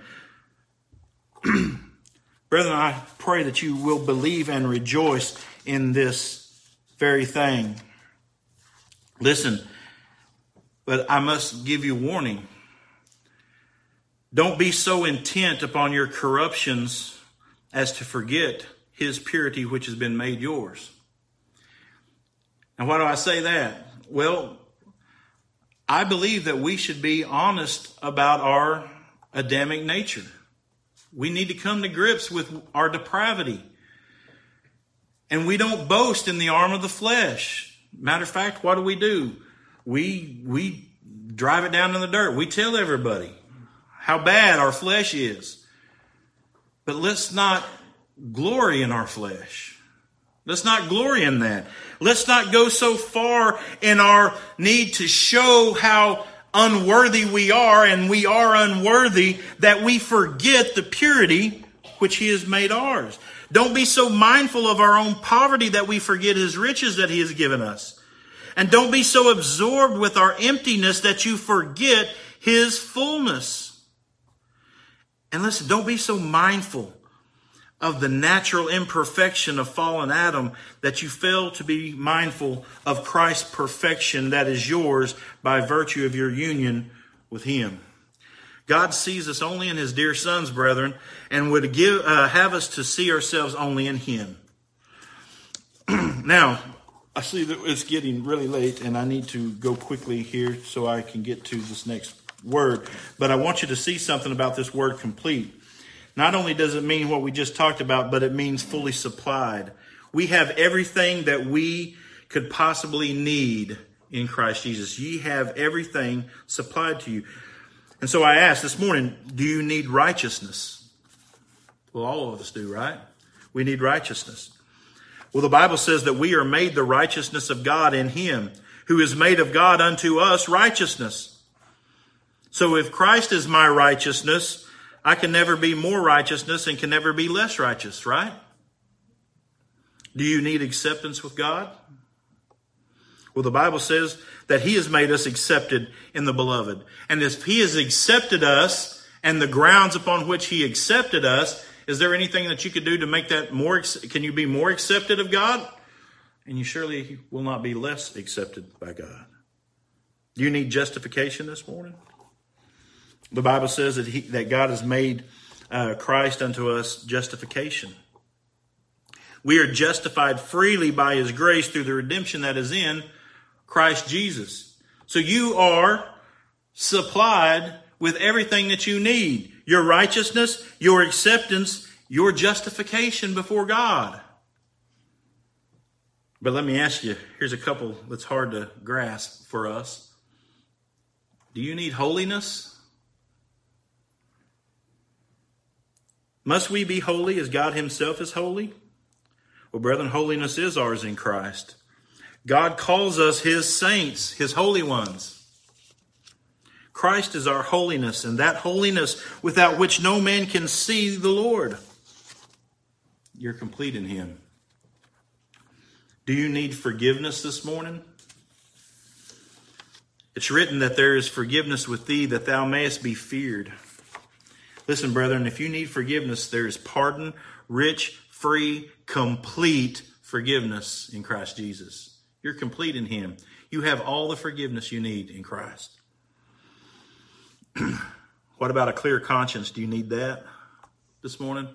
Brethren, I pray that you will believe and rejoice in this very thing. Listen, but I must give you warning. Don't be so intent upon your corruptions as to forget his purity which has been made yours. And why do I say that? Well, I believe that we should be honest about our Adamic nature. We need to come to grips with our depravity. And we don't boast in the arm of the flesh. Matter of fact, what do we do? We, we drive it down in the dirt. We tell everybody how bad our flesh is. But let's not glory in our flesh. Let's not glory in that. Let's not go so far in our need to show how unworthy we are, and we are unworthy, that we forget the purity which he has made ours. Don't be so mindful of our own poverty that we forget his riches that he has given us. And don't be so absorbed with our emptiness that you forget his fullness. And listen, don't be so mindful of the natural imperfection of fallen Adam that you fail to be mindful of Christ's perfection that is yours by virtue of your union with him. God sees us only in his dear sons, brethren, and would give uh, have us to see ourselves only in him. Now, I see that it's getting really late, and I need to go quickly here so I can get to this next word. But I want you to see something about this word complete. Not only does it mean what we just talked about, but it means fully supplied. We have everything that we could possibly need in Christ Jesus. Ye have everything supplied to you. And so I asked this morning, do you need righteousness? Well, all of us do, right? We need righteousness. Well, the Bible says that we are made the righteousness of God in him, who is made of God unto us righteousness. So if Christ is my righteousness, I can never be more righteousness and can never be less righteous, right? Do you need acceptance with God? Well, the Bible says that he has made us accepted in the beloved. And if he has accepted us and the grounds upon which he accepted us, is there anything that you could do to make that more? Can you be more accepted of God? And you surely will not be less accepted by God. Do you need justification this morning? The Bible says that he, that God has made uh, Christ unto us justification. We are justified freely by his grace through the redemption that is in Christ Jesus. So you are supplied with everything that you need. Your righteousness, your acceptance, your justification before God. But let me ask you, here's a couple that's hard to grasp for us. Do you need holiness? Must we be holy as God himself is holy? Well, brethren, holiness is ours in Christ. God calls us his saints, his holy ones. Christ is our holiness, and that holiness without which no man can see the Lord. You're complete in him. Do you need forgiveness this morning? It's written that there is forgiveness with thee, that thou mayest be feared. Listen, brethren, if you need forgiveness, there is pardon, rich, free, complete forgiveness in Christ Jesus. You're complete in him. You have all the forgiveness you need in Christ. What about a clear conscience? Do you need that this morning?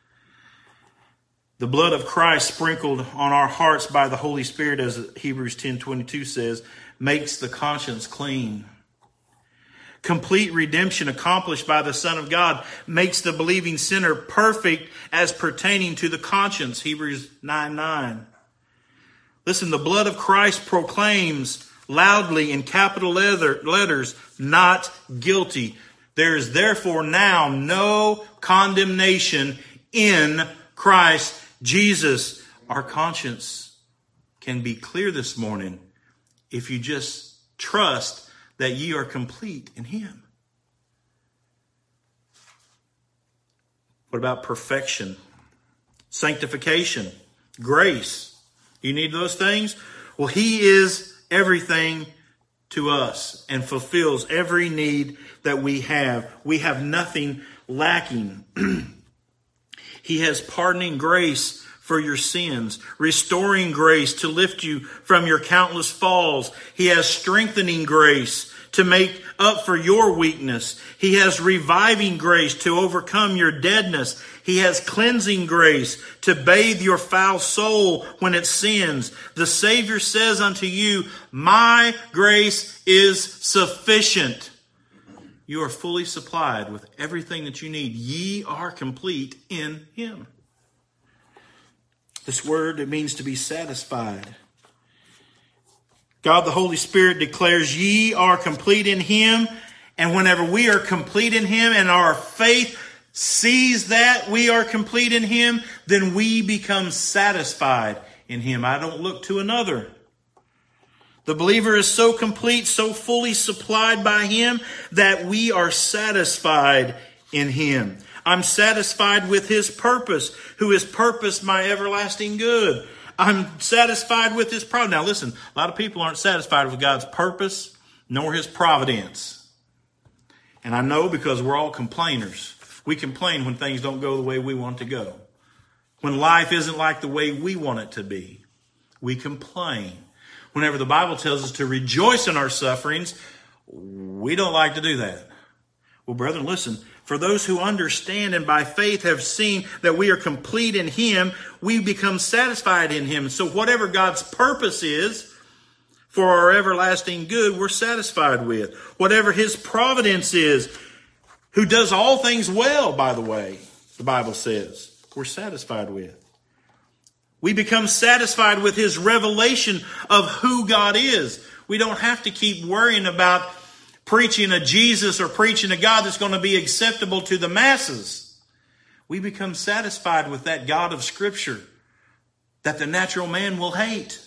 The blood of Christ sprinkled on our hearts by the Holy Spirit, as Hebrews ten twenty-two says, makes the conscience clean. Complete redemption accomplished by the Son of God makes the believing sinner perfect as pertaining to the conscience. Hebrews nine nine. Listen, the blood of Christ proclaims loudly in capital letter, letters, not guilty. There is therefore now no condemnation in Christ Jesus. Our conscience can be clear this morning if you just trust that ye are complete in him. What about perfection? Sanctification? Grace? You need those things? Well, he is everything to us and fulfills every need that we have. We have nothing lacking. He has pardoning grace for your sins, restoring grace to lift you from your countless falls. He has strengthening grace to make up for your weakness. He has reviving grace to overcome your deadness. He has cleansing grace to bathe your foul soul when it sins. The Savior says unto you, my grace is sufficient. You are fully supplied with everything that you need. Ye are complete in him. This word, it means to be satisfied. God the Holy Spirit declares ye are complete in him. And whenever we are complete in him and our faith sees that we are complete in him, then we become satisfied in him. I don't look to another. The believer is so complete, so fully supplied by Him that we are satisfied in Him. I'm satisfied with His purpose, who has purposed my everlasting good. I'm satisfied with His providence. Now listen, a lot of people aren't satisfied with God's purpose nor His providence. And I know because we're all complainers. We complain when things don't go the way we want to go. When life isn't like the way we want it to be. We complain. Whenever the Bible tells us to rejoice in our sufferings, we don't like to do that. Well, brethren, listen. For those who understand and by faith have seen that we are complete in Him, we become satisfied in Him. So whatever God's purpose is for our everlasting good, we're satisfied with. Whatever His providence is, who does all things well, by the way, the Bible says, we're satisfied with. We become satisfied with His revelation of who God is. We don't have to keep worrying about preaching a Jesus or preaching a God that's going to be acceptable to the masses. We become satisfied with that God of Scripture that the natural man will hate.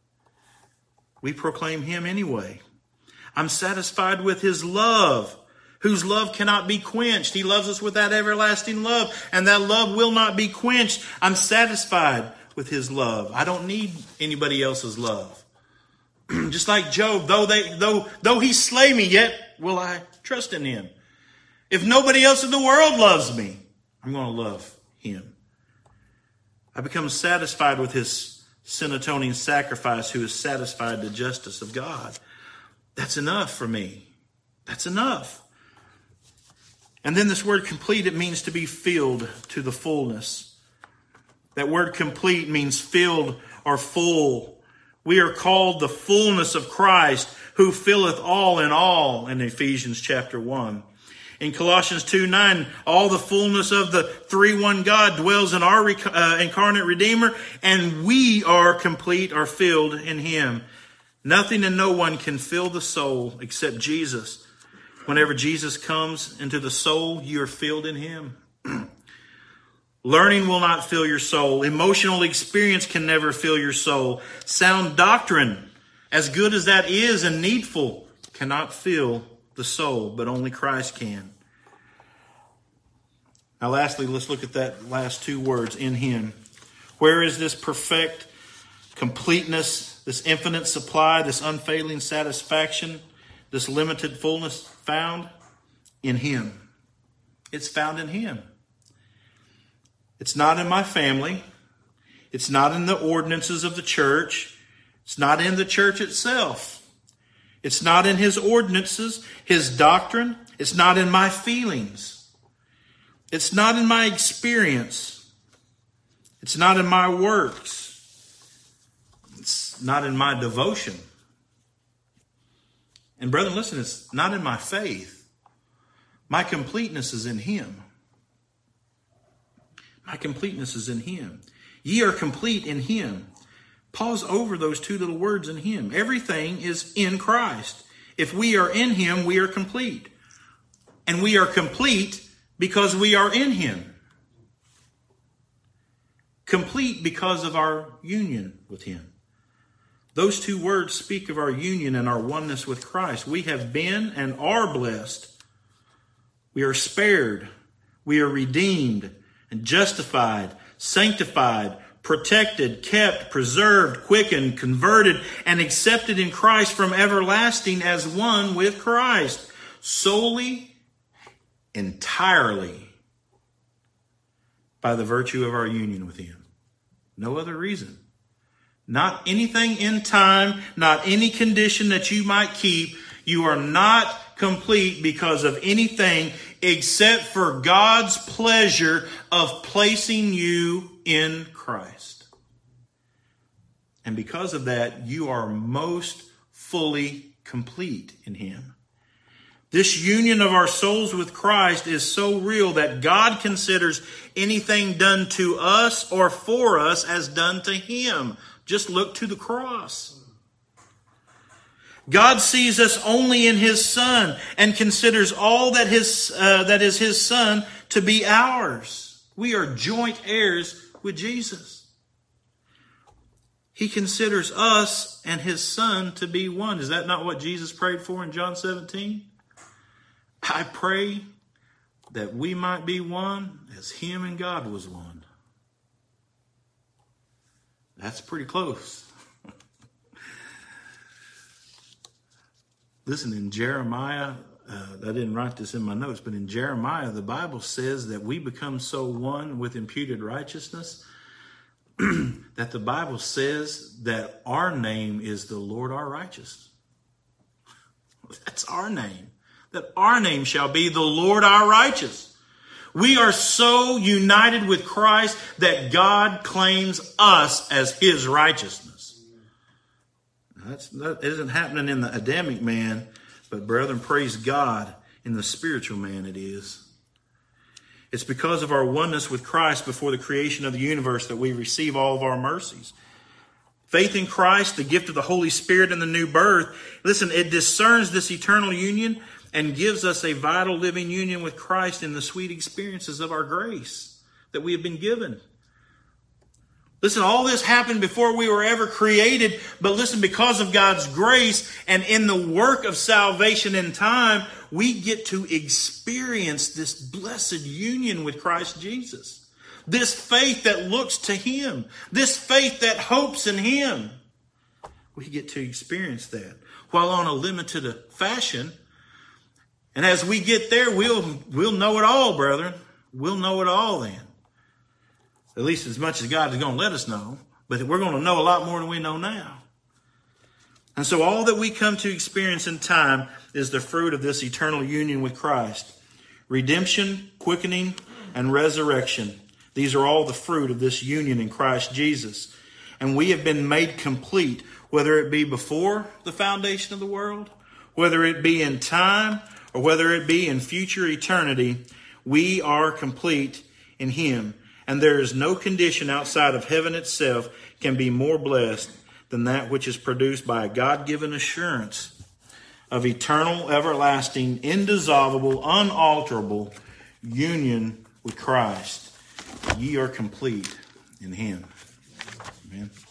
We proclaim Him anyway. I'm satisfied with His love, whose love cannot be quenched. He loves us with that everlasting love, and that love will not be quenched. I'm satisfied with His love. I don't need anybody else's love. Just like Job, though they though though he slay me, yet will I trust in Him. If nobody else in the world loves me, I'm going to love Him. I become satisfied with His sin atoning sacrifice, who has satisfied the justice of God. That's enough for me. That's enough. And then this word complete, it means to be filled to the fullness. That word complete means filled or full. We are called the fullness of Christ, who filleth all in all, in Ephesians chapter one. In Colossians two nine, all the fullness of the three one God dwells in our uh, incarnate Redeemer, and we are complete or filled in Him. Nothing and no one can fill the soul except Jesus. Whenever Jesus comes into the soul, you are filled in Him. Learning will not fill your soul. Emotional experience can never fill your soul. Sound doctrine, as good as that is and needful, cannot fill the soul, but only Christ can. Now lastly, let's look at that last two words, in Him. Where is this perfect completeness, this infinite supply, this unfailing satisfaction, this limited fullness found? In Him. It's found in Him. It's not in my family. It's not in the ordinances of the church. It's not in the church itself. It's not in His ordinances, His doctrine. It's not in my feelings. It's not in my experience. It's not in my works. It's not in my devotion. And brethren, listen, it's not in my faith. My completeness is in Him. My completeness is in Him. Ye are complete in Him. Pause over those two little words, in Him. Everything is in Christ. If we are in Him, we are complete. And we are complete because we are in Him. Complete because of our union with Him. Those two words speak of our union and our oneness with Christ. We have been and are blessed. We are spared. We are redeemed and justified, sanctified, protected, kept, preserved, quickened, converted, and accepted in Christ from everlasting as one with Christ. Solely, entirely, by the virtue of our union with Him. No other reason. Not anything in time, not any condition that you might keep. You are not complete because of anything except for God's pleasure of placing you in Christ. And because of that, you are most fully complete in Him. This union of our souls with Christ is so real that God considers anything done to us or for us as done to Him. Just look to the cross. God sees us only in His Son and considers all that his uh, that is His Son to be ours. We are joint heirs with Jesus. He considers us and his Son to be one. Is that not what Jesus prayed for in John seventeen? I pray that we might be one as him and God was one. That's pretty close. Listen, in Jeremiah, uh, I didn't write this in my notes, but in Jeremiah, the Bible says that we become so one with imputed righteousness that the Bible says that our name is the Lord our righteous. That's our name. That our name shall be the Lord our righteous. We are so united with Christ that God claims us as his righteousness. That's, that isn't happening in the Adamic man, but brethren, praise God, in the spiritual man it is. It's because of our oneness with Christ before the creation of the universe that we receive all of our mercies. Faith in Christ, the gift of the Holy Spirit and the new birth, listen, it discerns this eternal union and gives us a vital living union with Christ in the sweet experiences of our grace that we have been given. Listen, all this happened before we were ever created, but listen, because of God's grace and in the work of salvation in time, we get to experience this blessed union with Christ Jesus. This faith that looks to him, this faith that hopes in him. We get to experience that while on a limited fashion. And as we get there, we'll, we'll know it all, brethren. We'll know it all then. At least as much as God is going to let us know. But we're going to know a lot more than we know now. And so all that we come to experience in time is the fruit of this eternal union with Christ. Redemption, quickening, and resurrection. These are all the fruit of this union in Christ Jesus. And we have been made complete, whether it be before the foundation of the world, whether it be in time, or whether it be in future eternity. We are complete in him. And there is no condition outside of heaven itself can be more blessed than that which is produced by a God-given assurance of eternal, everlasting, indissoluble, unalterable union with Christ. Ye are complete in him. Amen.